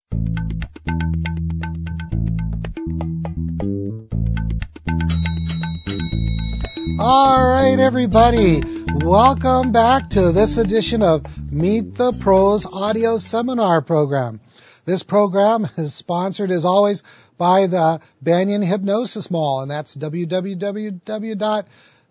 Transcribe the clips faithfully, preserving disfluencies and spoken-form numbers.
All right, everybody. Welcome back to this edition of Meet the Pros audio seminar program. This program is sponsored, as always, by the Banyan Hypnosis Mall, and that's w w w dot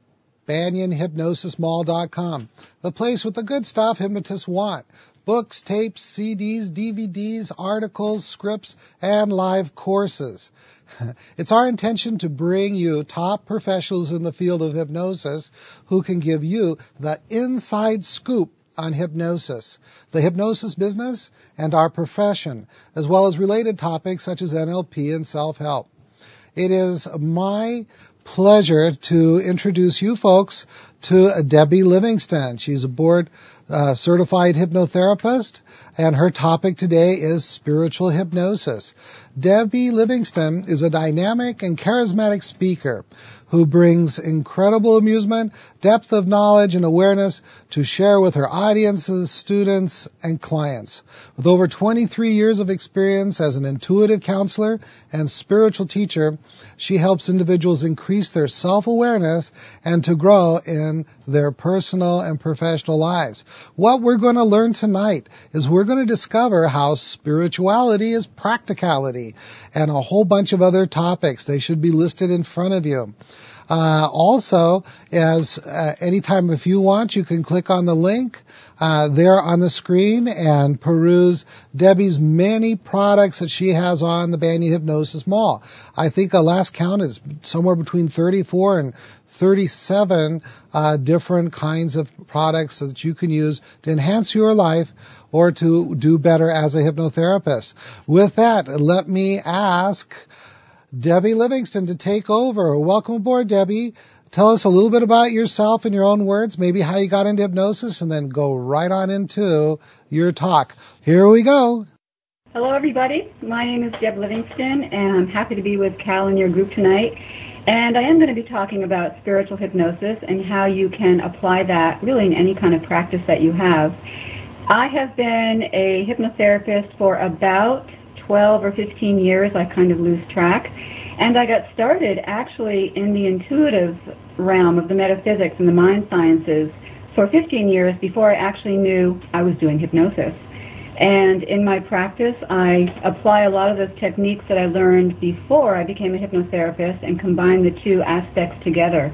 banyan hypnosis mall dot com. The place with the good stuff hypnotists want. Books, tapes, C Ds, D V Ds, articles, scripts, and live courses. It's our intention to bring you top professionals in the field of hypnosis who can give you the inside scoop on hypnosis, the hypnosis business, and our profession, as well as related topics such as N L P and self-help. It is my pleasure to introduce you folks to Debbie Livingston. She's a board uh, certified hypnotherapist, and her topic today is spiritual hypnosis. Debbie Livingston is a dynamic and charismatic speaker who brings incredible amusement, depth of knowledge, and awareness to share with her audiences, students, and clients. With over twenty-three years of experience as an intuitive counselor and spiritual teacher, she helps individuals increase their self-awareness and to grow in their personal and professional lives. What we're going to learn tonight is we're going to discover how spirituality is practicality and a whole bunch of other topics. They should be listed in front of you. Uh, also, as uh, anytime if you want, you can click on the link uh, there on the screen and peruse Debbie's many products that she has on the Banyan Hypnosis Mall. I think a last count is somewhere between thirty-four and thirty-seven uh, different kinds of products that you can use to enhance your life or to do better as a hypnotherapist. With that, let me ask Debbie Livingston to take over. Welcome aboard, Debbie. Tell us a little bit about yourself in your own words, maybe how you got into hypnosis, and then go right on into your talk. Here we go. Hello, everybody. My name is Deb Livingston, and I'm happy to be with Cal and your group tonight. And I am going to be talking about spiritual hypnosis and how you can apply that really in any kind of practice that you have. I have been a hypnotherapist for about twelve or fifteen years. I kind of lose track. And I got started actually in the intuitive realm of the metaphysics and the mind sciences for fifteen years before I actually knew I was doing hypnosis. And in my practice, I apply a lot of those techniques that I learned before I became a hypnotherapist and combine the two aspects together.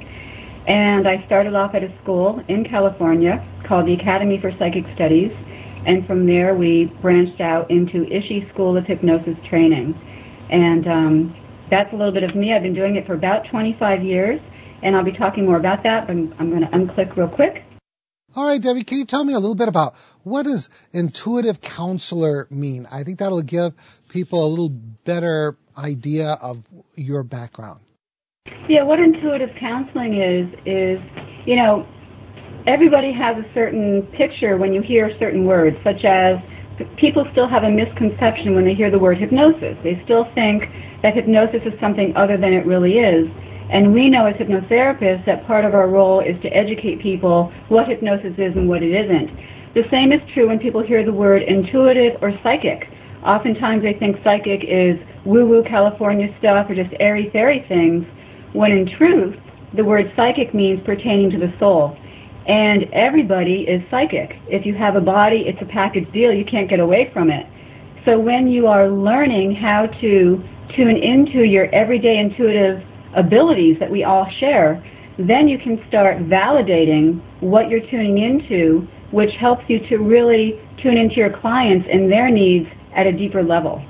And I started off at a school in California called the Academy for Psychic Studies. And from there, we branched out into Ishii School of Hypnosis Training. And um, that's a little bit of me. I've been doing it for about twenty-five years, and I'll be talking more about that, but I'm, I'm going to unclick real quick. All right, Debbie, can you tell me a little bit about what does intuitive counselor mean? I think that'll give people a little better idea of your background. Yeah, what intuitive counseling is, is, you know, everybody has a certain picture when you hear certain words, such as people still have a misconception when they hear the word hypnosis. They still think that hypnosis is something other than it really is. And we know as hypnotherapists that part of our role is to educate people what hypnosis is and what it isn't. The same is true when people hear the word intuitive or psychic. Oftentimes they think psychic is woo-woo California stuff or just airy-fairy things, when in truth, the word psychic means pertaining to the soul. And everybody is psychic. If you have a body, it's a package deal. You can't get away from it. So when you are learning how to tune into your everyday intuitive abilities that we all share, then you can start validating what you're tuning into, which helps you to really tune into your clients and their needs at a deeper level.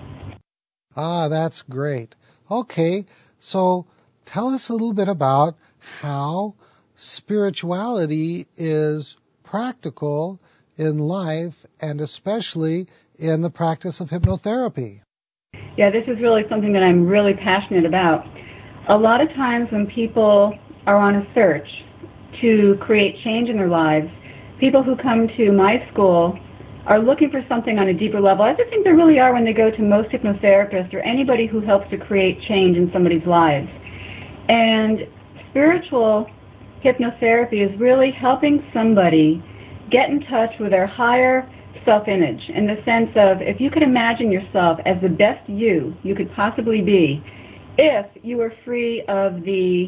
Ah, that's great. Okay, so tell us a little bit about how spirituality is practical in life and especially in the practice of hypnotherapy. Yeah, this is really something that I'm really passionate about. A lot of times when people are on a search to create change in their lives, people who come to my school are looking for something on a deeper level. I just think there really are when they go to most hypnotherapists or anybody who helps to create change in somebody's lives. And spiritual hypnotherapy is really helping somebody get in touch with their higher self-image, in the sense of if you could imagine yourself as the best you you could possibly be, if you were free of the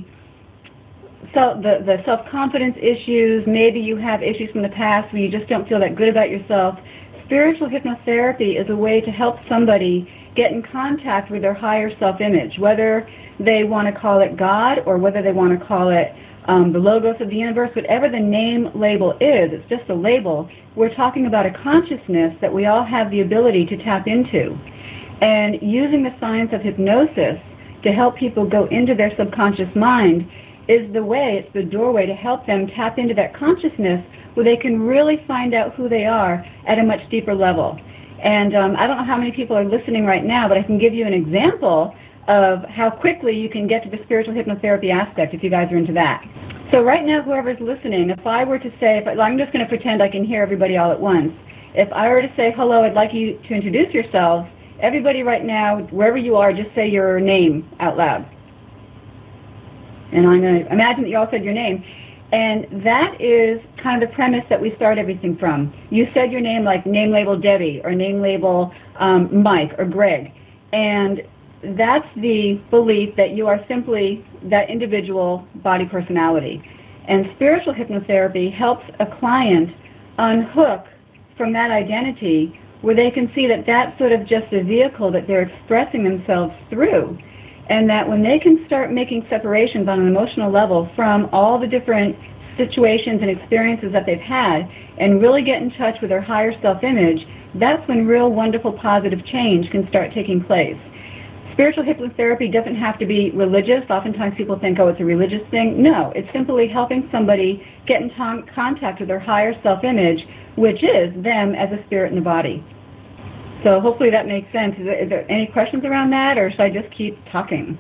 So the, the self-confidence issues, maybe you have issues from the past where you just don't feel that good about yourself. Spiritual hypnotherapy is a way to help somebody get in contact with their higher self-image, whether they want to call it God or whether they want to call it um, the logos of the universe, whatever the name label is, it's just a label. We're talking about a consciousness that we all have the ability to tap into. And using the science of hypnosis to help people go into their subconscious mind is the way, it's the doorway to help them tap into that consciousness where they can really find out who they are at a much deeper level. And um, I don't know how many people are listening right now, but I can give you an example of how quickly you can get to the spiritual hypnotherapy aspect if you guys are into that. So right now, whoever's listening, if I were to say, if I, I'm just going to pretend I can hear everybody all at once. If I were to say, hello, I'd like you to introduce yourselves, everybody right now, wherever you are, just say your name out loud. And I'm going to imagine that you all said your name. And that is kind of the premise that we start everything from. You said your name like name label Debbie or name label um, Mike or Greg. And that's the belief that you are simply that individual body personality. And spiritual hypnotherapy helps a client unhook from that identity where they can see that that's sort of just a vehicle that they're expressing themselves through. And that when they can start making separations on an emotional level from all the different situations and experiences that they've had and really get in touch with their higher self-image, that's when real wonderful positive change can start taking place. Spiritual hypnotherapy doesn't have to be religious. Oftentimes people think, oh, it's a religious thing. No, it's simply helping somebody get in t- contact with their higher self-image, which is them as a spirit in the body. So hopefully that makes sense. Is there, is there any questions around that, or should I just keep talking?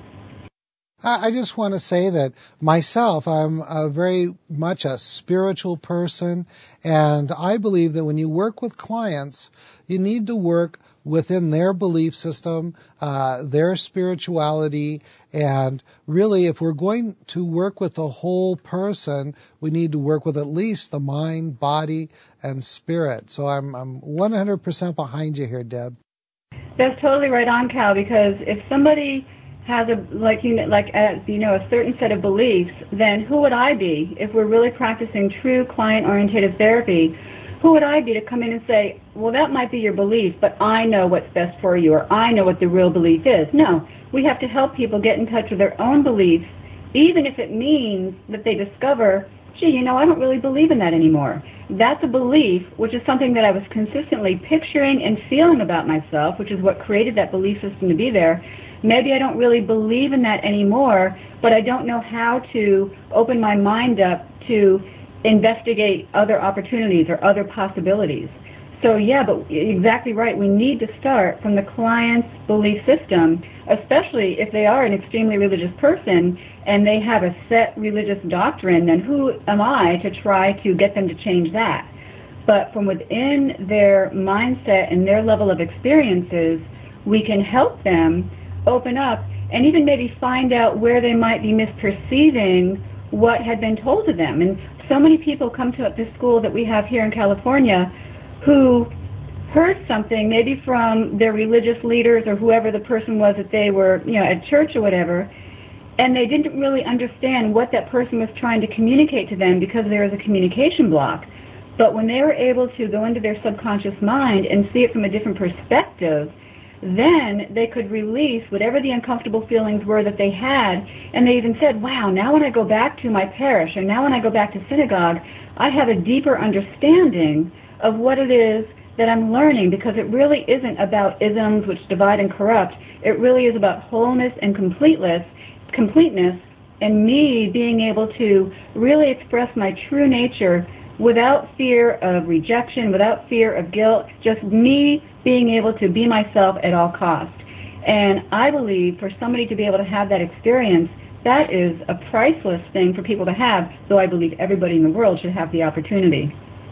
I just want to say that myself, I'm a very much a spiritual person, and I believe that when you work with clients, you need to work within their belief system, uh, their spirituality, and really if we're going to work with the whole person, we need to work with at least the mind, body, and spirit. So I'm, I'm one hundred percent behind you here, Deb. That's totally right on, Cal, because if somebody has a, like you like a, you know, a certain set of beliefs, then who would I be if we're really practicing true client-oriented therapy? Who would I be to come in and say, well, that might be your belief, but I know what's best for you, or I know what the real belief is? No, we have to help people get in touch with their own beliefs, even if it means that they discover, gee, you know, I don't really believe in that anymore. That's a belief, which is something that I was consistently picturing and feeling about myself, which is what created that belief system to be there. Maybe I don't really believe in that anymore, but I don't know how to open my mind up to investigate other opportunities or other possibilities. So yeah, but exactly right. We need to start from the client's belief system, especially if they are an extremely religious person and they have a set religious doctrine, then who am I to try to get them to change that? But from within their mindset and their level of experiences, we can help them open up and even maybe find out where they might be misperceiving what had been told to them. And so many people come to this school that we have here in California who heard something maybe from their religious leaders or whoever the person was that they were, you know, at church or whatever, and they didn't really understand what that person was trying to communicate to them because there was a communication block. But when they were able to go into their subconscious mind and see it from a different perspective, then they could release whatever the uncomfortable feelings were that they had. And they even said, wow, now when I go back to my parish, or now when I go back to synagogue, I have a deeper understanding of what it is that I'm learning, because it really isn't about isms which divide and corrupt. It really is about wholeness and completeness, completeness, and me being able to really express my true nature without fear of rejection, without fear of guilt, just me being able to be myself at all costs. And I believe for somebody to be able to have that experience, that is a priceless thing for people to have, though I believe everybody in the world should have the opportunity.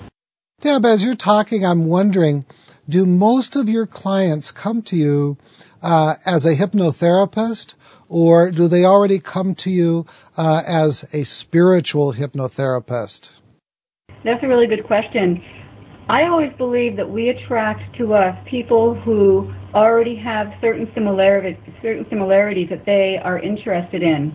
Deb, as you're talking, I'm wondering, do most of your clients come to you uh, as a hypnotherapist, or do they already come to you uh, as a spiritual hypnotherapist? That's a really good question. I always believe that we attract to us people who already have certain similarities, certain similarities that they are interested in.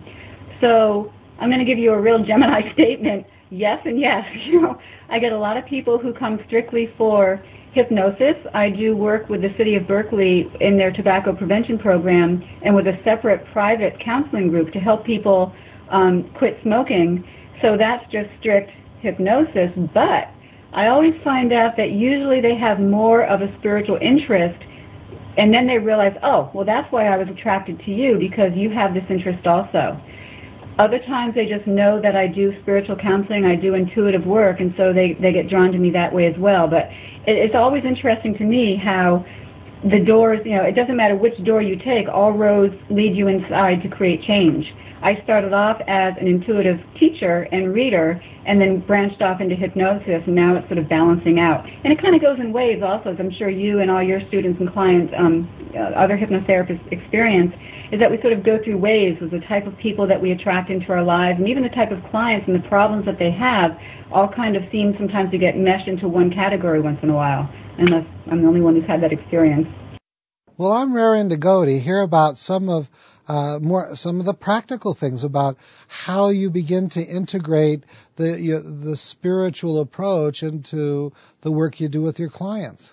So I'm going to give you a real Gemini statement. Yes and yes. You know, I get a lot of people who come strictly for hypnosis. I do work with the City of Berkeley in their tobacco prevention program and with a separate private counseling group to help people um, quit smoking. So that's just strict hypnosis. But I always find out that usually they have more of a spiritual interest, and then they realize, oh, well, that's why I was attracted to you, because you have this interest also. Other times they just know that I do spiritual counseling, I do intuitive work, and so they, they get drawn to me that way as well. But it, it's always interesting to me how the doors, you know, it doesn't matter which door you take, all roads lead you inside to create change. I started off as an intuitive teacher and reader and then branched off into hypnosis, and now it's sort of balancing out. And it kind of goes in waves also, as I'm sure you and all your students and clients, um, uh, other hypnotherapists experience, is that we sort of go through waves with the type of people that we attract into our lives, and even the type of clients and the problems that they have all kind of seem sometimes to get meshed into one category once in a while, unless I'm the only one who's had that experience. Well, I'm raring to go to hear about some of uh, more some of the practical things about how you begin to integrate the you, the spiritual approach into the work you do with your clients.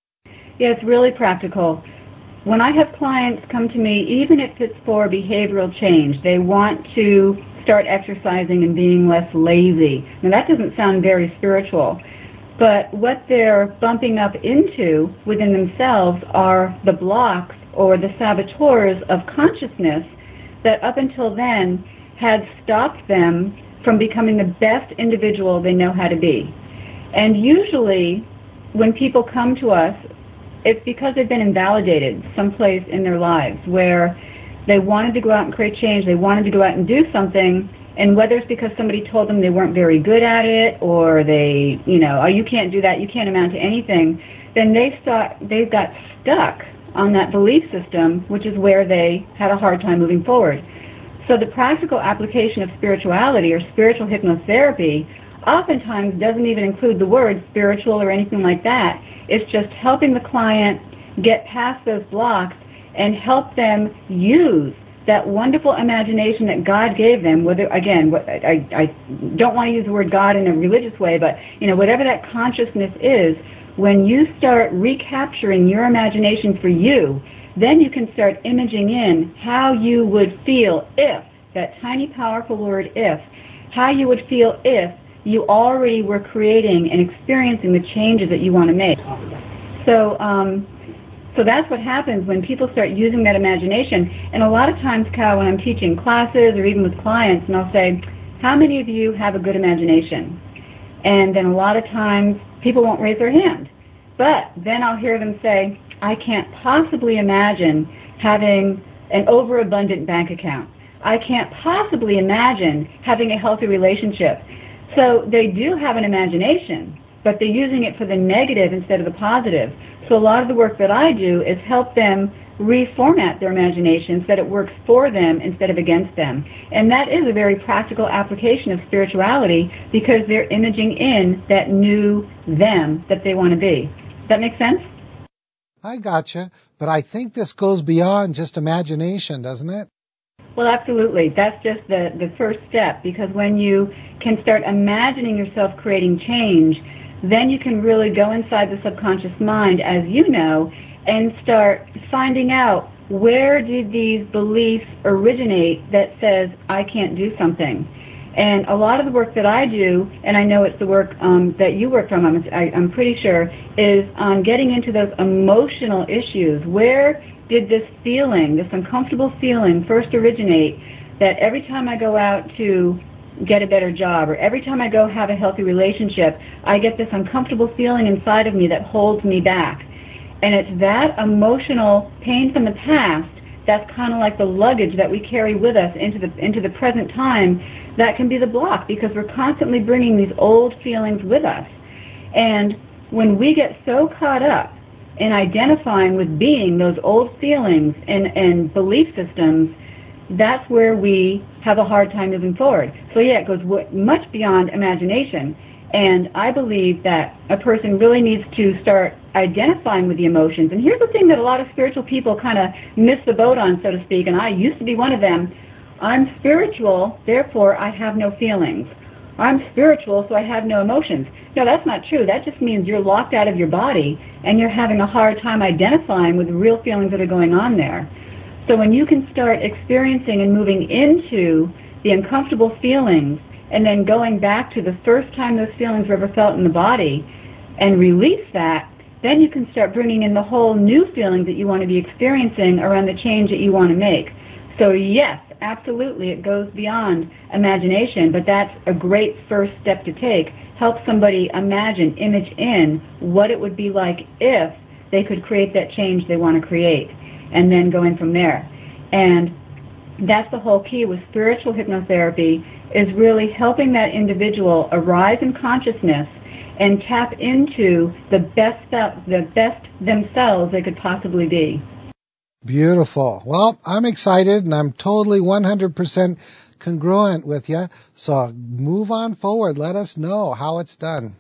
Yeah, it's really practical. When I have clients come to me, even if it's for behavioral change, they want to start exercising and being less lazy. Now, that doesn't sound very spiritual, but what they're bumping up into within themselves are the blocks or the saboteurs of consciousness that up until then had stopped them from becoming the best individual they know how to be. And usually, when people come to us, it's because they've been invalidated someplace in their lives where they wanted to go out and create change, they wanted to go out and do something, and whether it's because somebody told them they weren't very good at it, or they, you know, oh, you can't do that, you can't amount to anything, then they start, they got stuck on that belief system, which is where they had a hard time moving forward. So the practical application of spirituality or spiritual hypnotherapy oftentimes doesn't even include the word spiritual or anything like that. It's just helping the client get past those blocks and help them use that wonderful imagination that God gave them. Whether, again, I, I don't want to use the word God in a religious way, but you know, whatever that consciousness is, when you start recapturing your imagination for you, then you can start imaging in how you would feel if, that tiny powerful word if, how you would feel if you already were creating and experiencing the changes that you want to make. So, um, so that's what happens when people start using that imagination. And a lot of times, Cal, when I'm teaching classes or even with clients, and I'll say, how many of you have a good imagination? And then a lot of times, people won't raise their hand. But then I'll hear them say, I can't possibly imagine having an overabundant bank account. I can't possibly imagine having a healthy relationship. So they do have an imagination, but they're using it for the negative instead of the positive. So a lot of the work that I do is help them reformat their imagination so that it works for them instead of against them. And that is a very practical application of spirituality because they're imaging in that new them that they want to be. Does that make sense? I gotcha, but I think this goes beyond just imagination, doesn't it? Well, absolutely. That's just the, the first step, because when you can start imagining yourself creating change, then you can really go inside the subconscious mind, as you know, and start finding out where did these beliefs originate that says, I can't do something. And a lot of the work that I do, and I know it's the work um, that you work from, I'm, I, I'm pretty sure, is on getting into those emotional issues. Where did this feeling, this uncomfortable feeling first originate that every time I go out to get a better job or every time I go have a healthy relationship, I get this uncomfortable feeling inside of me that holds me back. And it's that emotional pain from the past that's kind of like the luggage that we carry with us into the into the present time that can be the block, because we're constantly bringing these old feelings with us. And when we get so caught up in identifying with being those old feelings and, and belief systems, that's where we have a hard time moving forward. So yeah, it goes w- much beyond imagination. And I believe that a person really needs to start identifying with the emotions. And here's the thing that a lot of spiritual people kind of miss the boat on, so to speak, and I used to be one of them. I'm spiritual, therefore I have no feelings. I'm spiritual, so I have no emotions. No, that's not true. That just means you're locked out of your body and you're having a hard time identifying with the real feelings that are going on there. So when you can start experiencing and moving into the uncomfortable feelings and then going back to the first time those feelings were ever felt in the body and release that, then you can start bringing in the whole new feelings that you want to be experiencing around the change that you want to make. So yes, absolutely, it goes beyond imagination, but that's a great first step to take. Help somebody imagine, image in what it would be like if they could create that change they want to create, and then going from there. And that's the whole key with spiritual hypnotherapy, is really helping that individual arise in consciousness and tap into the best, the best themselves they could possibly be. Beautiful. Well, I'm excited, and I'm totally one hundred percent congruent with you. So move on forward. Let us know how it's done.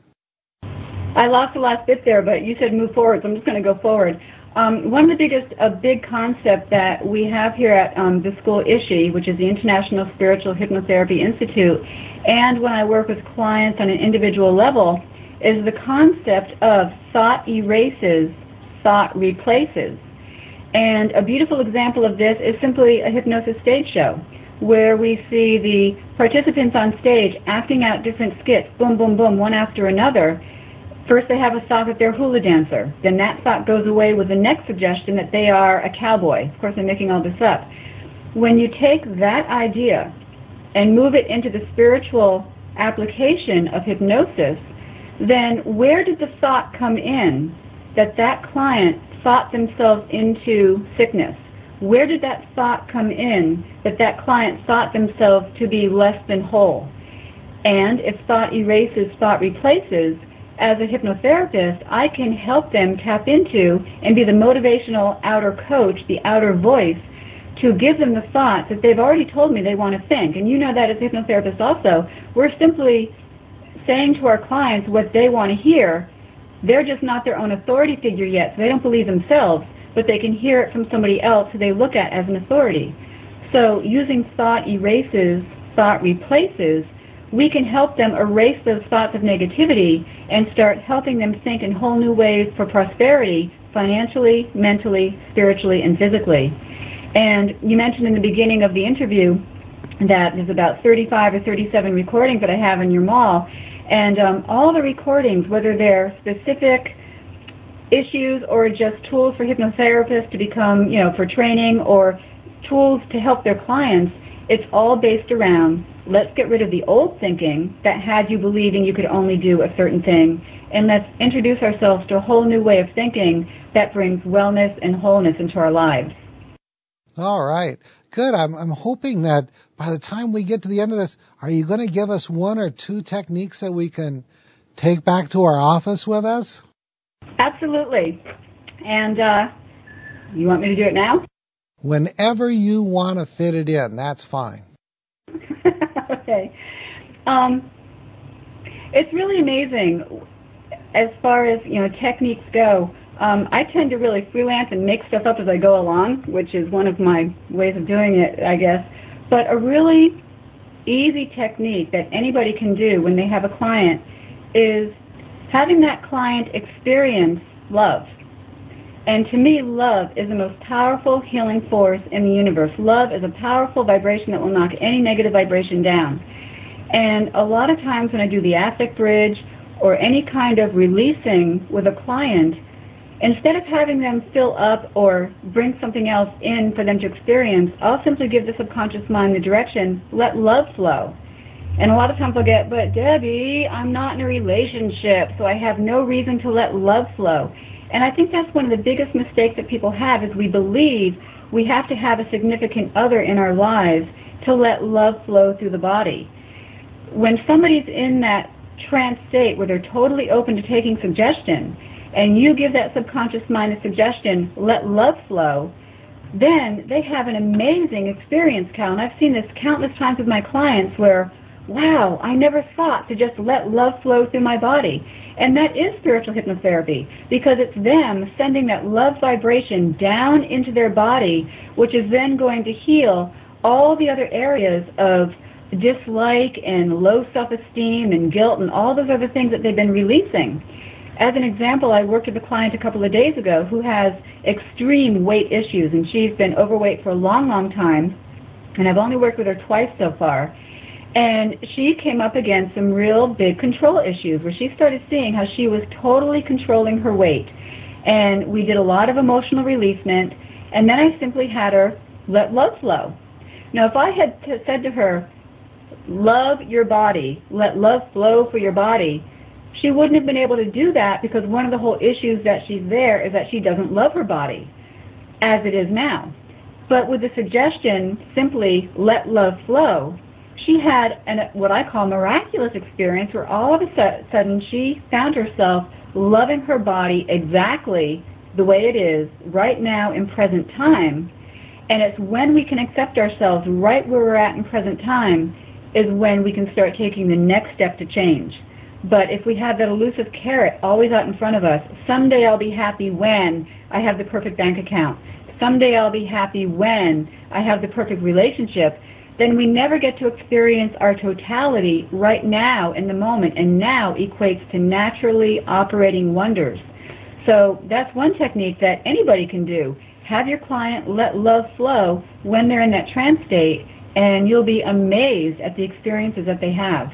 I lost the last bit there, but you said move forward, so I'm just going to go forward. Um, one of the biggest, a big concept that we have here at um, the school I S H I, which is the International Spiritual Hypnotherapy Institute, and when I work with clients on an individual level, is the concept of thought erases, thought replaces. And a beautiful example of this is simply a hypnosis stage show, where we see the participants on stage acting out different skits, boom, boom, boom, one after another. First they have a thought that they're a hula dancer. Then that thought goes away with the next suggestion that they are a cowboy. Of course, I'm making all this up. When you take that idea and move it into the spiritual application of hypnosis, then where did the thought come in that that client thought themselves into sickness? Where did that thought come in that that client thought themselves to be less than whole? And if thought erases, thought replaces, as a hypnotherapist, I can help them tap into and be the motivational outer coach, the outer voice, to give them the thoughts that they've already told me they want to think. And you know that as a hypnotherapist also. We're simply saying to our clients what they want to hear. They're just not their own authority figure yet, so they don't believe themselves, but they can hear it from somebody else who they look at as an authority. So using thought erases, thought replaces, we can help them erase those thoughts of negativity and start helping them think in whole new ways for prosperity, financially, mentally, spiritually, and physically. And you mentioned in the beginning of the interview that there's about thirty-five or thirty-seven recordings that I have in your mall, and um, all the recordings, whether they're specific issues or just tools for hypnotherapists to become, you know, for training or tools to help their clients, it's all based around, let's get rid of the old thinking that had you believing you could only do a certain thing, and let's introduce ourselves to a whole new way of thinking that brings wellness and wholeness into our lives. All right. Good. I'm, I'm hoping that by the time we get to the end of this, are you going to give us one or two techniques that we can take back to our office with us? Absolutely. And uh, you want me to do it now? Whenever you want to fit it in, that's fine. Okay. Um, it's really amazing as far as, you know, techniques go. Um, I tend to really freelance and make stuff up as I go along, which is one of my ways of doing it, I guess. But a really easy technique that anybody can do when they have a client is having that client experience love. And to me, love is the most powerful healing force in the universe. Love is a powerful vibration that will knock any negative vibration down. And a lot of times when I do the affect bridge or any kind of releasing with a client, instead of having them fill up or bring something else in for them to experience, I'll simply give the subconscious mind the direction, let love flow. And a lot of times I'll get, but Debbie, I'm not in a relationship, so I have no reason to let love flow. And I think that's one of the biggest mistakes that people have, is we believe we have to have a significant other in our lives to let love flow through the body. When somebody's in that trance state where they're totally open to taking suggestion, and you give that subconscious mind a suggestion, let love flow, then they have an amazing experience, Cal. And I've seen this countless times with my clients where wow, I never thought to just let love flow through my body. And that is spiritual hypnotherapy, because it's them sending that love vibration down into their body, which is then going to heal all the other areas of dislike and low self-esteem and guilt and all those other things that they've been releasing. As an example, I worked with a client a couple of days ago who has extreme weight issues, and she's been overweight for a long, long time, and I've only worked with her twice so far. And she came up against some real big control issues where she started seeing how she was totally controlling her weight. And we did a lot of emotional releasement, and then I simply had her let love flow. Now, if I had t- said to her, love your body, let love flow for your body, she wouldn't have been able to do that, because one of the whole issues that she's there is that she doesn't love her body as it is now. But with the suggestion, simply let love flow, she had an, what I call miraculous experience where all of a sudden she found herself loving her body exactly the way it is right now in present time. And it's when we can accept ourselves right where we're at in present time is when we can start taking the next step to change. But if we have that elusive carrot always out in front of us, someday I'll be happy when I have the perfect bank account, someday I'll be happy when I have the perfect relationship, then we never get to experience our totality right now in the moment, and now equates to naturally operating wonders. So that's one technique that anybody can do. Have your client let love flow when they're in that trance state, and you'll be amazed at the experiences that they have.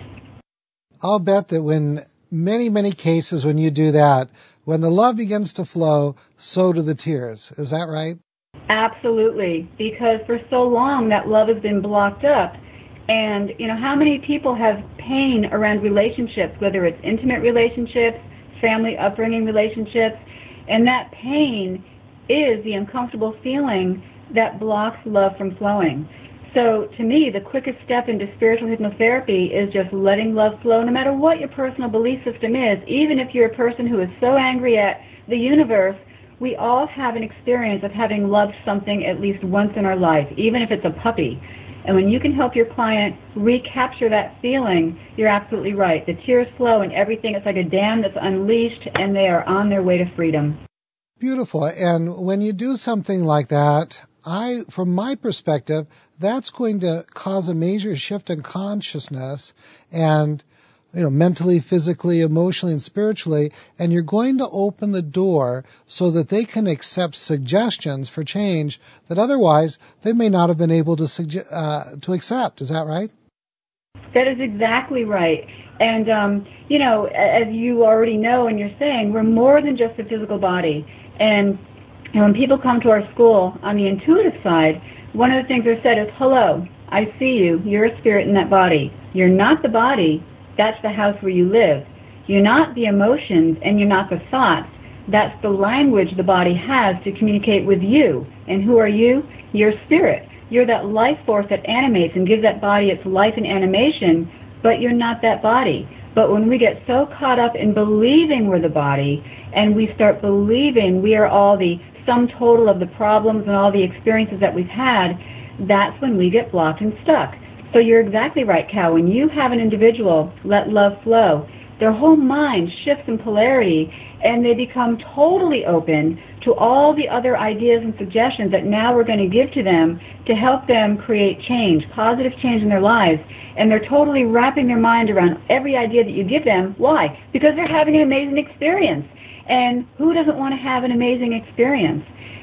I'll bet that when many, many cases when you do that, when the love begins to flow, so do the tears. Is that right? Absolutely, because for so long that love has been blocked up. And, you know, how many people have pain around relationships, whether it's intimate relationships, family upbringing relationships, and that pain is the uncomfortable feeling that blocks love from flowing. So to me, the quickest step into spiritual hypnotherapy is just letting love flow, no matter what your personal belief system is. Even if you're a person who is so angry at the universe, we all have an experience of having loved something at least once in our life, even if it's a puppy. And when you can help your client recapture that feeling, you're absolutely right. The tears flow and everything. It's like a dam that's unleashed, and they are on their way to freedom. Beautiful. And when you do something like that, I, from my perspective, that's going to cause a major shift in consciousness and, you know, mentally, physically, emotionally, and spiritually, and you're going to open the door so that they can accept suggestions for change that otherwise they may not have been able to suge- uh, to accept. Is that right? That is exactly right. And, um, you know, as you already know and you're saying, we're more than just a physical body. And, and when people come to our school on the intuitive side, one of the things they're said is, hello, I see you. You're a spirit in that body. You're not the body. That's the house where you live. You're not the emotions, and you're not the thoughts. That's the language the body has to communicate with you. And who are you? You're spirit. You're that life force that animates and gives that body its life and animation, but you're not that body. But when we get so caught up in believing we're the body, and we start believing we are all the sum total of the problems and all the experiences that we've had, that's when we get blocked and stuck. So you're exactly right, Cal. When you have an individual let love flow, their whole mind shifts in polarity, and they become totally open to all the other ideas and suggestions that now we're going to give to them to help them create change, positive change in their lives. And they're totally wrapping their mind around every idea that you give them. Why? Because they're having an amazing experience. And who doesn't want to have an amazing experience?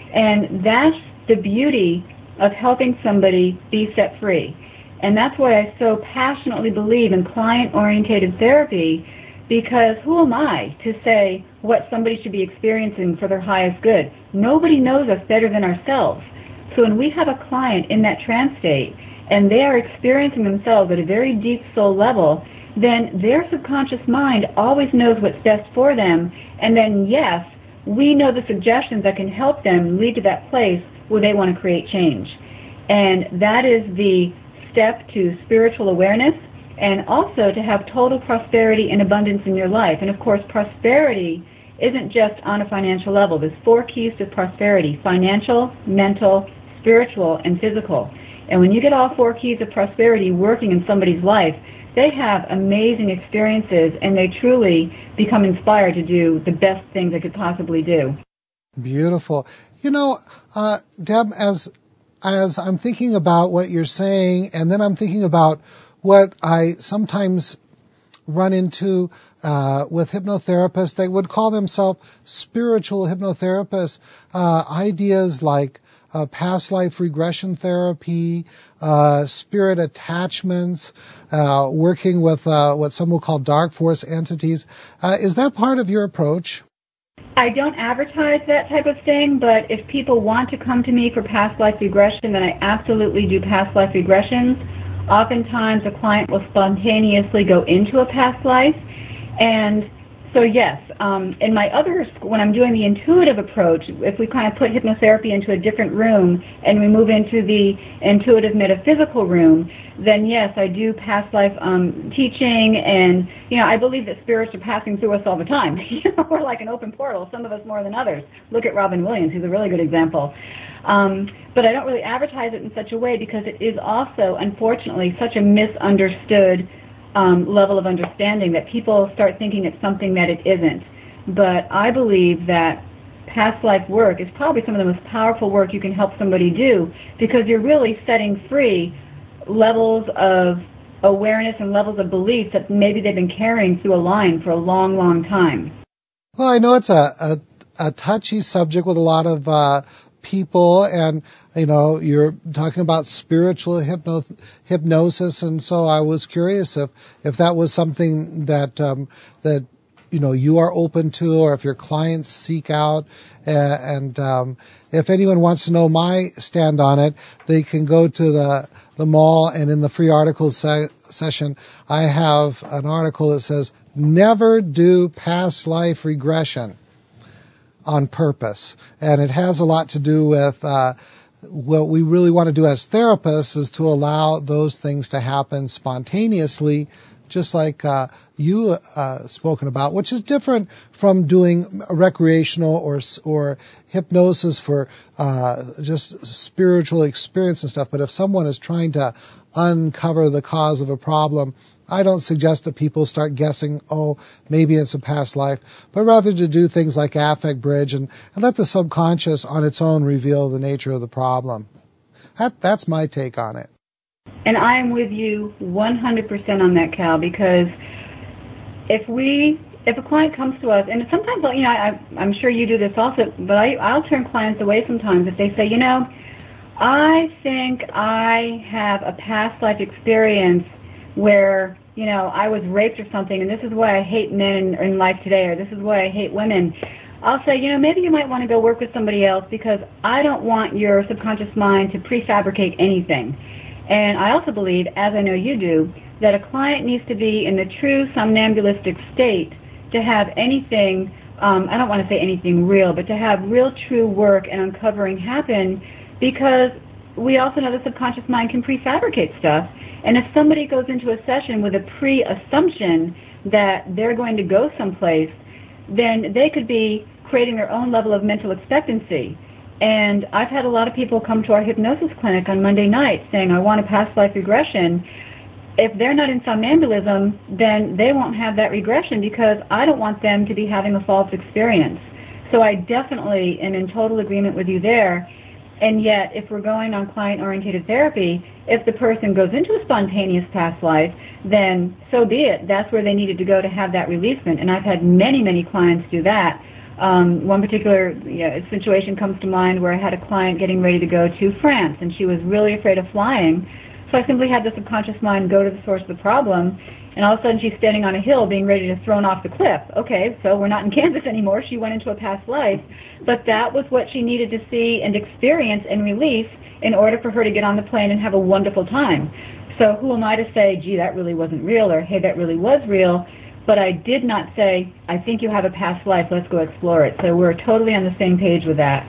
And that's the beauty of helping somebody be set free. And that's why I so passionately believe in client-oriented therapy, because who am I to say what somebody should be experiencing for their highest good? Nobody knows us better than ourselves. So when we have a client in that trance state and they are experiencing themselves at a very deep soul level, then their subconscious mind always knows what's best for them. And then, yes, we know the suggestions that can help them lead to that place where they want to create change. And that is the step to spiritual awareness, and also to have total prosperity and abundance in your life. And of course, prosperity isn't just on a financial level. There's four keys to prosperity: financial, mental, spiritual, and physical. And when you get all four keys of prosperity working in somebody's life, they have amazing experiences, and they truly become inspired to do the best things they could possibly do. Beautiful. You know, uh, Deb, as as I'm thinking about what you're saying, and then I'm thinking about what I sometimes run into uh, with hypnotherapists, they would call themselves spiritual hypnotherapists, uh, ideas like uh, past life regression therapy, uh, spirit attachments, uh, working with uh, what some will call dark force entities. Uh, is that part of your approach? I don't advertise that type of thing, but if people want to come to me for past life regression, then I absolutely do past life regressions. Oftentimes a client will spontaneously go into a past life, and so yes, um, in my other, when I'm doing the intuitive approach, if we kind of put hypnotherapy into a different room and we move into the intuitive metaphysical room, then yes, I do past life um, teaching, and you know, I believe that spirits are passing through us all the time. You know, we're like an open portal, some of us more than others. Look at Robin Williams, he's a really good example. Um, but I don't really advertise it in such a way because it is also, unfortunately, such a misunderstood um, level of understanding that people start thinking it's something that it isn't. But I believe that past life work is probably some of the most powerful work you can help somebody do, because you're really setting free levels of awareness and levels of beliefs that maybe they've been carrying through a line for a long, long time. Well, I know it's a, a, a touchy subject with a lot of uh, people, and you know, you're talking about spiritual hypno- hypnosis, and so I was curious if if that was something that um, that you know you are open to, or if your clients seek out. Uh, and um, if anyone wants to know my stand on it, they can go to the the mall, and in the free article se- session, I have an article that says "Never do past life regression on purpose," and it has a lot to do with uh, what we really want to do as therapists is to allow those things to happen spontaneously, just like uh, you uh, spoken about, which is different from doing recreational or or hypnosis for uh, just spiritual experience and stuff. But if someone is trying to uncover the cause of a problem, I don't suggest that people start guessing, oh, maybe it's a past life, but rather to do things like affect bridge and, and let the subconscious on its own reveal the nature of the problem. That, that's my take on it. And I am with you one hundred percent on that, Cal, because if we, if a client comes to us, and sometimes, you know, I, I'm sure you do this also, but I, I'll turn clients away sometimes if they say, you know, I think I have a past life experience where, you know, I was raped or something, and this is why I hate men in, in life today, or this is why I hate women. I'll say, you know, maybe you might want to go work with somebody else, because I don't want your subconscious mind to prefabricate anything. And I also believe, as I know you do, that a client needs to be in the true somnambulistic state to have anything, um, I don't want to say anything real, but to have real true work and uncovering happen, because we also know the subconscious mind can prefabricate stuff. And if somebody goes into a session with a pre-assumption that they're going to go someplace, then they could be creating their own level of mental expectancy. And I've had a lot of people come to our hypnosis clinic on Monday night saying, I want a past life regression. If they're not in somnambulism, then they won't have that regression, because I don't want them to be having a false experience. So I definitely am in total agreement with you there. And yet, if we're going on client-oriented therapy, if the person goes into a spontaneous past life, then so be it. That's where they needed to go to have that releasement. And I've had many, many clients do that. Um, one particular you know, situation comes to mind where I had a client getting ready to go to France, and she was really afraid of flying. So I simply had the subconscious mind go to the source of the problem, and all of a sudden she's standing on a hill being ready to thrown off the cliff. Okay, so we're not in Kansas anymore. She went into a past life, but that was what she needed to see and experience and release in order for her to get on the plane and have a wonderful time. So who am I to say, gee, that really wasn't real, or hey, that really was real? But I did not say, I think you have a past life, let's go explore it. So we're totally on the same page with that.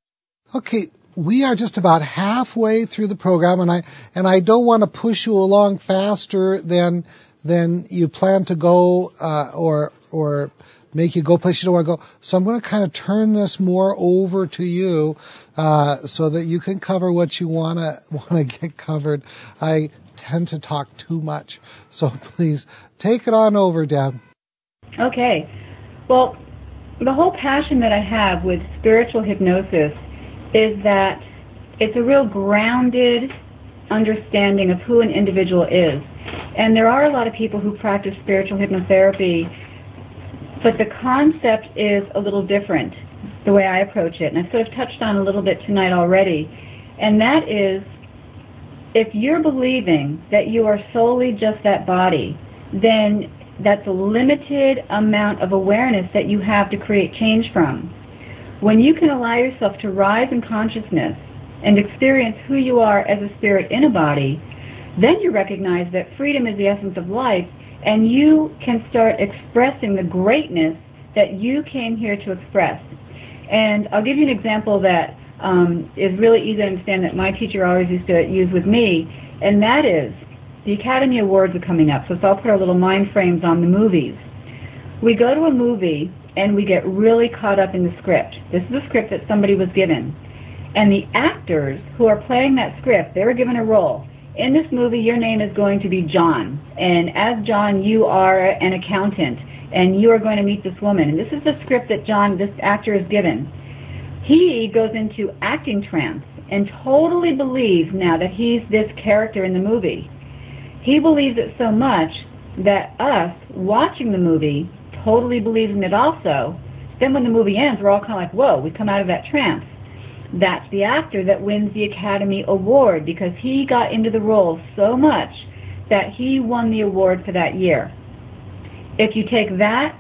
Okay, we are just about halfway through the program, and I and I don't want to push you along faster than than you plan to go, uh, or or make you go places you don't want to go. So I'm going to kind of turn this more over to you, uh, so that you can cover what you want to want to get covered. I tend to talk too much. So please take it on over, Deb. Okay. Well, the whole passion that I have with spiritual hypnosis is that it's a real grounded understanding of who an individual is. And there are a lot of people who practice spiritual hypnotherapy, but the concept is a little different, the way I approach it. And I sort of touched on a little bit tonight already. And that is, if you're believing that you are solely just that body, then that's a limited amount of awareness that you have to create change from. When you can allow yourself to rise in consciousness and experience who you are as a spirit in a body, then you recognize that freedom is the essence of life, and you can start expressing the greatness that you came here to express. And I'll give you an example that um, is really easy to understand that my teacher always used to use with me, and that is the Academy Awards are coming up, so, so I'll put our little mind frames on the movies. We go to a movie and we get really caught up in the script. This is a script that somebody was given. And the actors who are playing that script, they were given a role. In this movie, your name is going to be John. And as John, you are an accountant. And you are going to meet this woman. And this is the script that John, this actor, is given. He goes into acting trance and totally believes now that he's this character in the movie. He believes it so much that us, watching the movie, totally believes in it also. Then when the movie ends, we're all kind of like, whoa, we come out of that trance. That's the actor that wins the Academy Award because he got into the role so much that he won the award for that year. If you take that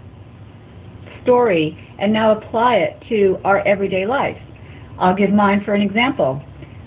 story and now apply it to our everyday life, I'll give mine for an example.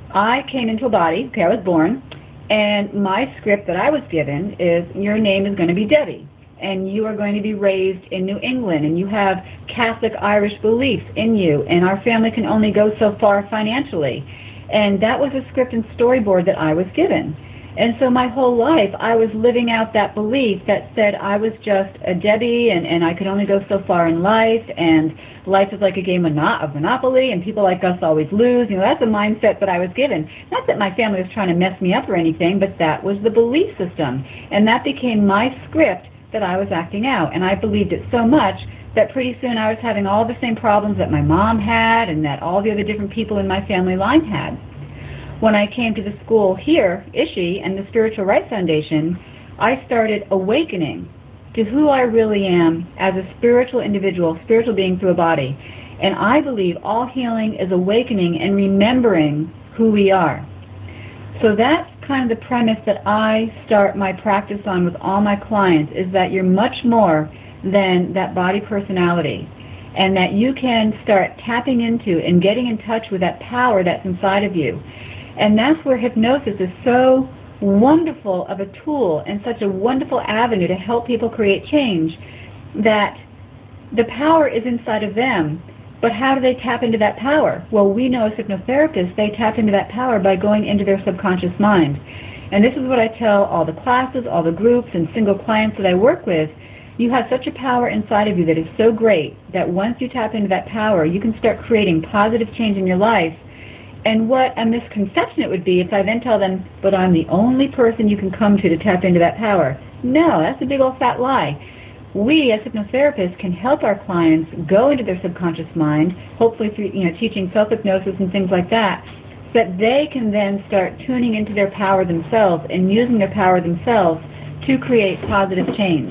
I came into a body, okay, I was born, and my script that I was given is your name is going to be Debbie, and you are going to be raised in New England, and you have Catholic Irish beliefs in you, and our family can only go so far financially. And that was a script and storyboard that I was given. And so my whole life I was living out that belief that said I was just a Debbie and, and I could only go so far in life, and life is like a game of Monopoly and people like us always lose. You know, that's a mindset that I was given. Not that my family was trying to mess me up or anything, but that was the belief system. And that became my script that I was acting out. And I believed it so much that pretty soon I was having all the same problems that my mom had and that all the other different people in my family line had. When I came to the school here, Ishi, and the Spiritual Rights Foundation, I started awakening to who I really am as a spiritual individual, spiritual being through a body. And I believe all healing is awakening and remembering who we are. So that's kind of the premise that I start my practice on with all my clients, is that you're much more than that body personality, and that you can start tapping into and getting in touch with that power that's inside of you. And that's where hypnosis is so wonderful of a tool and such a wonderful avenue to help people create change, that the power is inside of them. But how do they tap into that power? Well, we know as hypnotherapists, they tap into that power by going into their subconscious mind. And this is what I tell all the classes, all the groups, and single clients that I work with. You have such a power inside of you that is so great that once you tap into that power, you can start creating positive change in your life. And what a misconception it would be if I then tell them, but I'm the only person you can come to to tap into that power. No, that's a big old fat lie. We as hypnotherapists can help our clients go into their subconscious mind, hopefully through you know teaching self-hypnosis and things like that, so that they can then start tuning into their power themselves and using their power themselves to create positive change.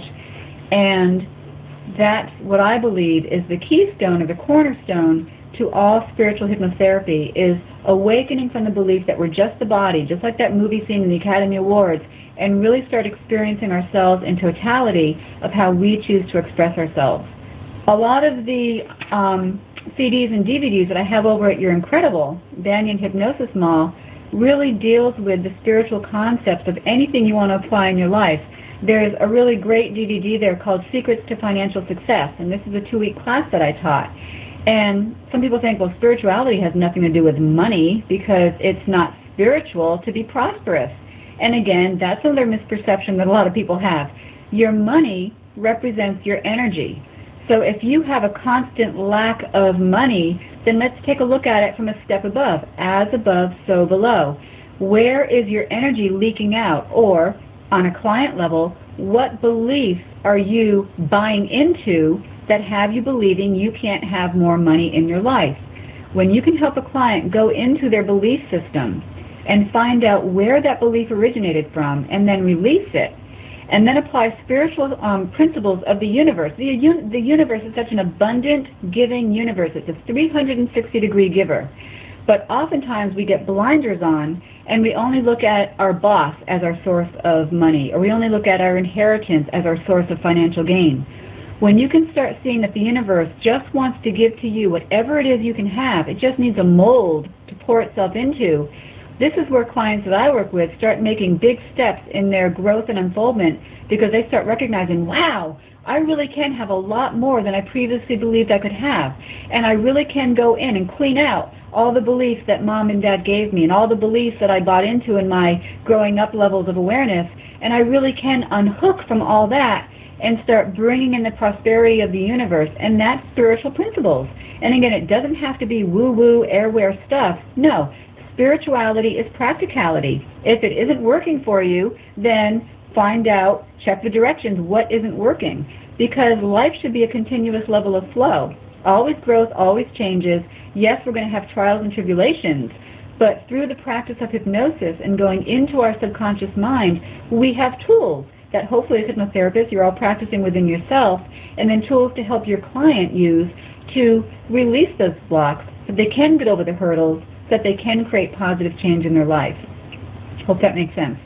And that's what I believe is the keystone or the cornerstone to all spiritual hypnotherapy, is awakening from the belief that we're just the body, just like that movie scene in the Academy Awards, and really start experiencing ourselves in totality of how we choose to express ourselves. A lot of the um, C Ds and D V Ds that I have over at Your Incredible Banyan Hypnosis Mall really deals with the spiritual concepts of anything you want to apply in your life. There's a really great D V D there called Secrets to Financial Success, and this is a two-week class that I taught. And some people think, well, spirituality has nothing to do with money because it's not spiritual to be prosperous. And again, that's another misperception that a lot of people have. Your money represents your energy. So if you have a constant lack of money, then let's take a look at it from a step above. As above, so below. Where is your energy leaking out? Or, on a client level, what beliefs are you buying into that have you believing you can't have more money in your life? When you can help a client go into their belief system and find out where that belief originated from and then release it, and then apply spiritual um, principles of the universe. The, un- the universe is such an abundant, giving universe. It's a three hundred sixty degree giver. But oftentimes we get blinders on and we only look at our boss as our source of money, or we only look at our inheritance as our source of financial gain. When you can start seeing that the universe just wants to give to you whatever it is you can have, it just needs a mold to pour itself into. This is where clients that I work with start making big steps in their growth and unfoldment, because they start recognizing, wow, I really can have a lot more than I previously believed I could have. And I really can go in and clean out all the beliefs that mom and dad gave me and all the beliefs that I bought into in my growing up levels of awareness. And I really can unhook from all that and start bringing in the prosperity of the universe, and that's spiritual principles. And again, it doesn't have to be woo-woo, airware stuff. No, spirituality is practicality. If it isn't working for you, then find out, check the directions, what isn't working. Because life should be a continuous level of flow. Always growth, always changes. Yes, we're going to have trials and tribulations, but through the practice of hypnosis and going into our subconscious mind, we have tools that hopefully as hypnotherapists you're all practicing within yourself, and then tools to help your client use to release those blocks so they can get over the hurdles, so that they can create positive change in their life. Hope that makes sense.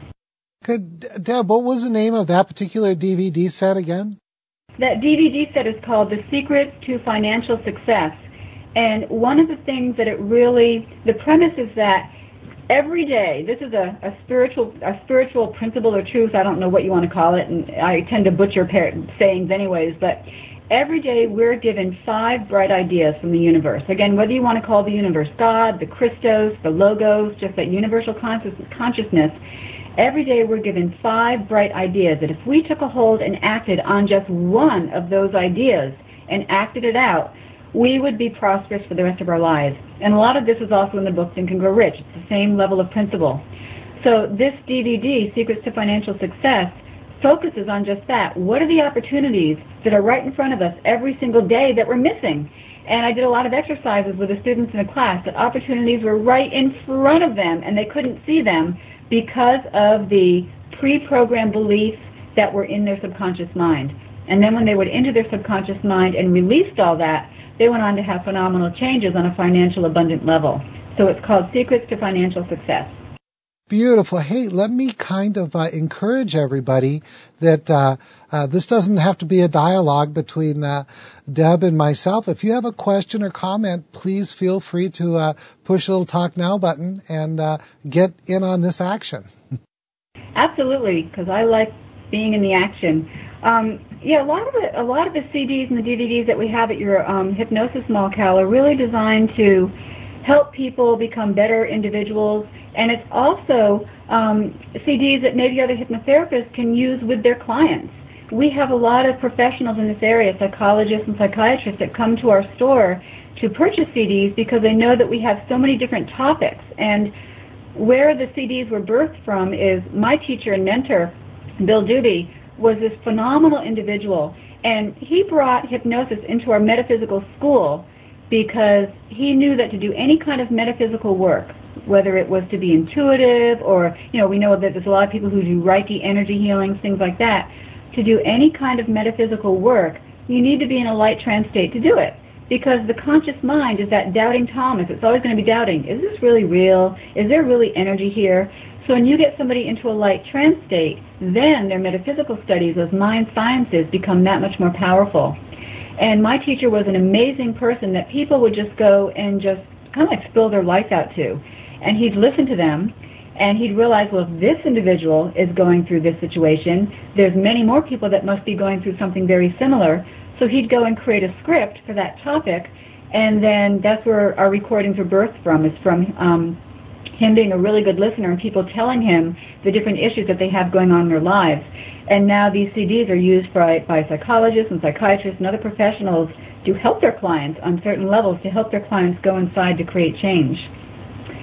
Good. Deb, what was the name of that particular D V D set again? That D V D set is called The Secret to Financial Success. And one of the things that it really, the premise is that every day, this is a, a spiritual a spiritual principle or truth, I don't know what you want to call it, and I tend to butcher par- sayings anyways, but every day we're given five bright ideas from the universe. Again, whether you want to call the universe God, the Christos, the Logos, just that universal conscious, consciousness, every day we're given five bright ideas that if we took a hold and acted on just one of those ideas and acted it out, we would be prosperous for the rest of our lives. And a lot of this is also in the book Think and Grow Rich. It's the same level of principle. So this D V D, Secrets to Financial Success, focuses on just that. What are the opportunities that are right in front of us every single day that we're missing? And I did a lot of exercises with the students in the class that opportunities were right in front of them and they couldn't see them because of the pre-programmed beliefs that were in their subconscious mind. And then when they went into their subconscious mind and released all that, they went on to have phenomenal changes on a financial abundant level. So it's called Secrets to Financial Success. Beautiful. Hey, let me kind of uh, encourage everybody that uh, uh, this doesn't have to be a dialogue between uh, Deb and myself. If you have a question or comment, please feel free to uh, push the little Talk Now button and uh, get in on this action. Absolutely, because I like being in the action. Um, yeah, a lot of the, a lot of the C Ds and the D V Ds that we have at your um, Hypnosis Mall, Cal, are really designed to help people become better individuals, and it's also um, C Ds that maybe other hypnotherapists can use with their clients. We have a lot of professionals in this area, psychologists and psychiatrists, that come to our store to purchase C Ds because they know that we have so many different topics. And where the C Ds were birthed from is my teacher and mentor, Bill Doobie, was this phenomenal individual, and he brought hypnosis into our metaphysical school because he knew that to do any kind of metaphysical work, whether it was to be intuitive or, you know, we know that there's a lot of people who do Reiki, energy healings, things like that. To do any kind of metaphysical work, you need to be in a light trance state to do it, because the conscious mind is that doubting Thomas. It's always going to be doubting. Is this really real? Is there really energy here? So when you get somebody into a light trance state, then their metaphysical studies, those mind sciences, become that much more powerful. And my teacher was an amazing person that people would just go and just kind of like spill their life out to. And he'd listen to them, and he'd realize, well, if this individual is going through this situation, there's many more people that must be going through something very similar. So he'd go and create a script for that topic, and then that's where our recordings were birthed from, is from um, him being a really good listener and people telling him the different issues that they have going on in their lives. And now these C Ds are used by, by psychologists and psychiatrists and other professionals to help their clients on certain levels, to help their clients go inside to create change.